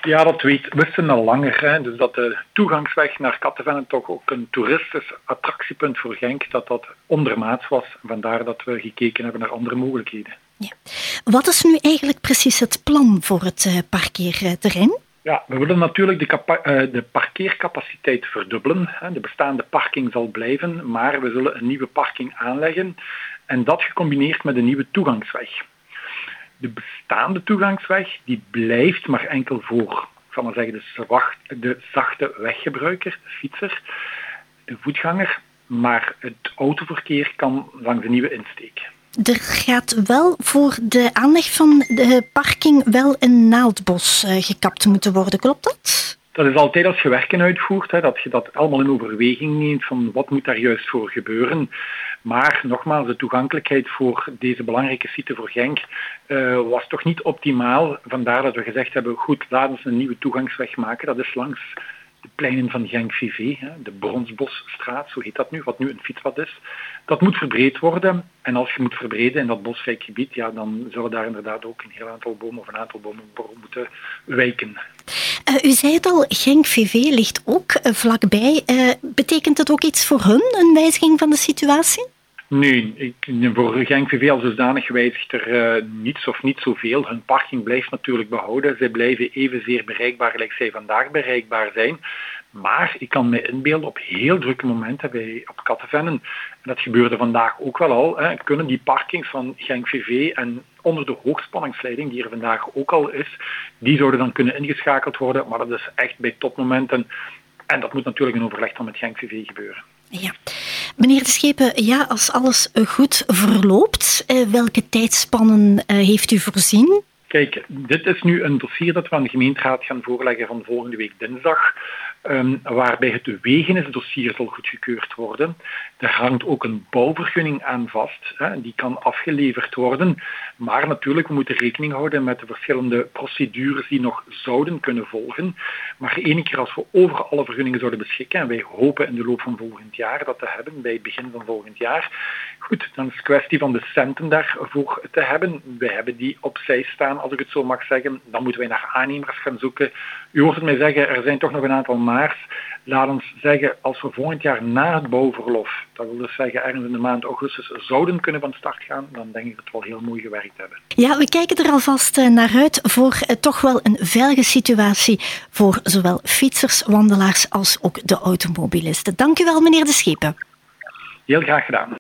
Ja, dat wisten we al langer. Hè. Dus dat de toegangsweg naar Kattenvenne toch ook een toeristisch attractiepunt voor Genk, dat ondermaats was. Vandaar dat we gekeken hebben naar andere mogelijkheden. Ja. Wat is nu eigenlijk precies het plan voor het parkeerterrein? Ja, we willen natuurlijk de parkeercapaciteit verdubbelen. De bestaande parking zal blijven, maar we zullen een nieuwe parking aanleggen. En dat gecombineerd met een nieuwe toegangsweg. De bestaande toegangsweg die blijft maar enkel voor, ik zal maar zeggen, de zachte weggebruiker, de fietser, de voetganger, maar het autoverkeer kan langs de nieuwe insteek. Er gaat wel voor de aanleg van de parking wel een naaldbos gekapt moeten worden, klopt dat? Dat is altijd als je werken uitvoert, dat je dat allemaal in overweging neemt van wat moet daar juist voor gebeuren. Maar nogmaals, de toegankelijkheid voor deze belangrijke site voor Genk was toch niet optimaal. Vandaar dat we gezegd hebben, goed, laten we een nieuwe toegangsweg maken. Dat is langs de pleinen van Genk VV, de Bronsbosstraat, zo heet dat nu, wat nu een fietspad is. Dat moet verbreed worden. En als je moet verbreden in dat bosrijk gebied, ja, dan zullen daar inderdaad ook een heel aantal bomen of een aantal bomen moeten wijken. U zei het al, Genk VV ligt ook vlakbij. Betekent het ook iets voor hun, een wijziging van de situatie? Nee, voor Genk VV als dusdanig wijzigt er niets of niet zoveel. Hun parking blijft natuurlijk behouden. Zij blijven evenzeer bereikbaar gelijk zij vandaag bereikbaar zijn. Maar ik kan me inbeelden op heel drukke momenten op Kattenvenne, en dat gebeurde vandaag ook wel al, kunnen die parkings van Genk VV en onder de hoogspanningsleiding, die er vandaag ook al is, die zouden dan kunnen ingeschakeld worden. Maar dat is echt bij topmomenten. En dat moet natuurlijk in overleg dan met Genk VV gebeuren. Ja. Meneer De Schepen, ja, als alles goed verloopt, welke tijdspannen heeft u voorzien? Kijk, dit is nu een dossier dat we aan de gemeenteraad gaan voorleggen van volgende week dinsdag. Waarbij het wegennisdossier zal goedgekeurd worden. Er hangt ook een bouwvergunning aan vast. Die kan afgeleverd worden. Maar natuurlijk, we moeten rekening houden met de verschillende procedures die nog zouden kunnen volgen. Maar ene keer als we over alle vergunningen zouden beschikken, en wij hopen in de loop van volgend jaar dat te hebben, bij het begin van volgend jaar, goed, dan is het kwestie van de centen daarvoor te hebben. Wij hebben die opzij staan, als ik het zo mag zeggen. Dan moeten wij naar aannemers gaan zoeken. U hoort het mij zeggen, er zijn toch nog een aantal maars. Laat ons zeggen, als we volgend jaar na het bouwverlof, dat wil dus zeggen ergens in de maand augustus, zouden kunnen van start gaan, dan denk ik dat we wel heel mooi gewerkt hebben. Ja, we kijken er alvast naar uit voor toch wel een veilige situatie voor zowel fietsers, wandelaars als ook de automobilisten. Dank u wel, meneer De Schepen. Heel graag gedaan.